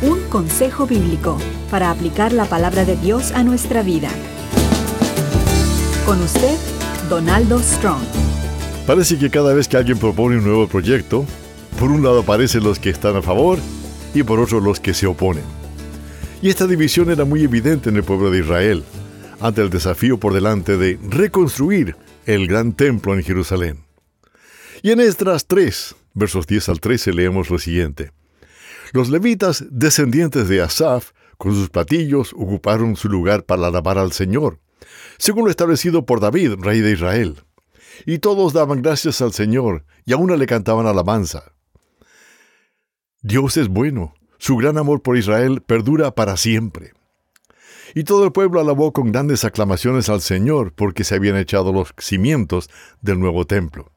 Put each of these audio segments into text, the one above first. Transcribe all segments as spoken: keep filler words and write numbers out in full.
Un consejo bíblico para aplicar la palabra de Dios a nuestra vida. Con usted, Donaldo Strong. Parece que cada vez que alguien propone un nuevo proyecto, por un lado aparecen los que están a favor y por otro los que se oponen. Y esta división era muy evidente en el pueblo de Israel, ante el desafío por delante de reconstruir el gran templo en Jerusalén. Y en Esdras tres, versos diez al trece, leemos lo siguiente. Los levitas, descendientes de Asaf, con sus platillos, ocuparon su lugar para alabar al Señor, según lo establecido por David, rey de Israel. Y todos daban gracias al Señor, y a una le cantaban alabanza. Dios es bueno, su gran amor por Israel perdura para siempre. Y todo el pueblo alabó con grandes aclamaciones al Señor, porque se habían echado los cimientos del nuevo templo.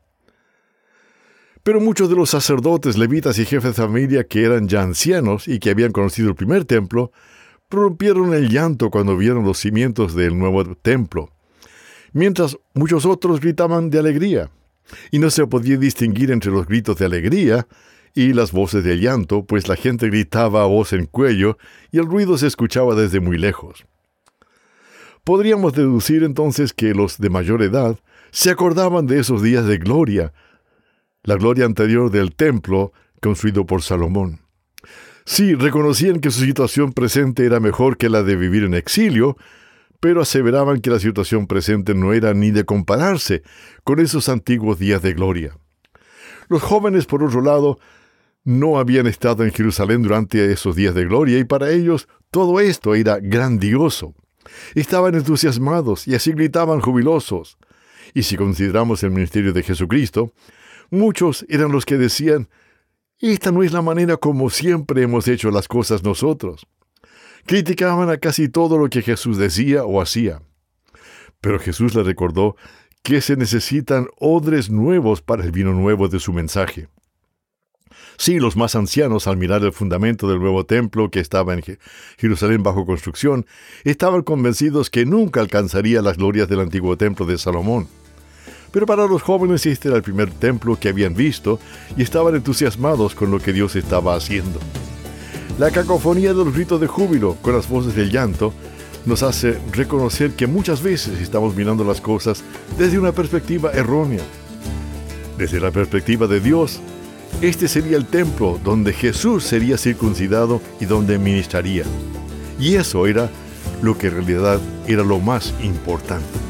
Pero muchos de los sacerdotes, levitas y jefes de familia que eran ya ancianos y que habían conocido el primer templo, rompieron el llanto cuando vieron los cimientos del nuevo templo, mientras muchos otros gritaban de alegría, y no se podía distinguir entre los gritos de alegría y las voces de llanto, pues la gente gritaba a voz en cuello y el ruido se escuchaba desde muy lejos. Podríamos deducir entonces que los de mayor edad se acordaban de esos días de gloria, la gloria anterior del templo construido por Salomón. Sí, reconocían que su situación presente era mejor que la de vivir en exilio, pero aseveraban que la situación presente no era ni de compararse con esos antiguos días de gloria. Los jóvenes, por otro lado, no habían estado en Jerusalén durante esos días de gloria y para ellos todo esto era grandioso. Estaban entusiasmados y así gritaban jubilosos. Y si consideramos el ministerio de Jesucristo, muchos eran los que decían, esta no es la manera como siempre hemos hecho las cosas nosotros. Criticaban a casi todo lo que Jesús decía o hacía. Pero Jesús les recordó que se necesitan odres nuevos para el vino nuevo de su mensaje. Sí, los más ancianos, al mirar el fundamento del nuevo templo que estaba en Jerusalén bajo construcción, estaban convencidos que nunca alcanzaría las glorias del antiguo templo de Salomón. Pero para los jóvenes este era el primer templo que habían visto y estaban entusiasmados con lo que Dios estaba haciendo. La cacofonía de los gritos de júbilo con las voces del llanto nos hace reconocer que muchas veces estamos mirando las cosas desde una perspectiva errónea. Desde la perspectiva de Dios, este sería el templo donde Jesús sería circuncidado y donde ministraría. Y eso era lo que en realidad era lo más importante.